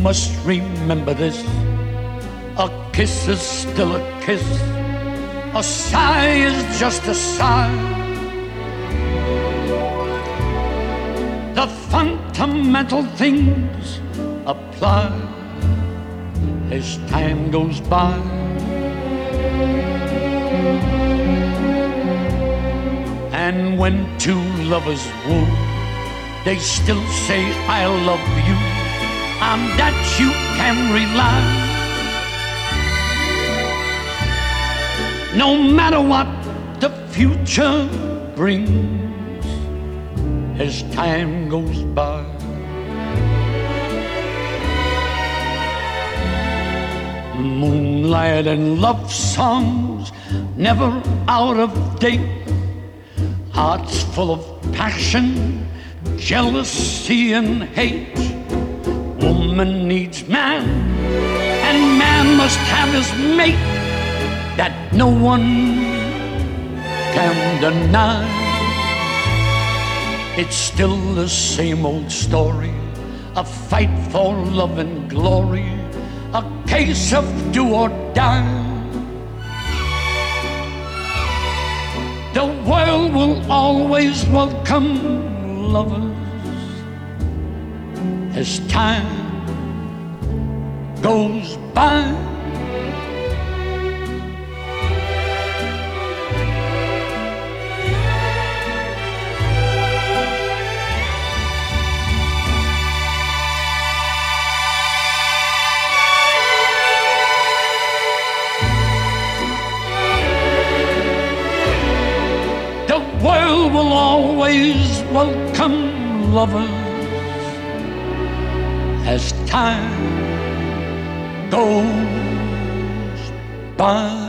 must remember this. A kiss is still a kiss. A sigh is just a sigh. The fundamental things apply as time goes by. And when two lovers woo, they still say I love you. On that you can rely. No matter what the future brings as time goes by. Moonlight and love songs never out of date. Hearts full of passion, jealousy and hate. Woman needs man, and man must have his mate. That no one can deny. It's still the same old story, a fight for love and glory, a case of do or die. The world will always welcome lovers as time goes by. The world will always welcome lovers as time goes by.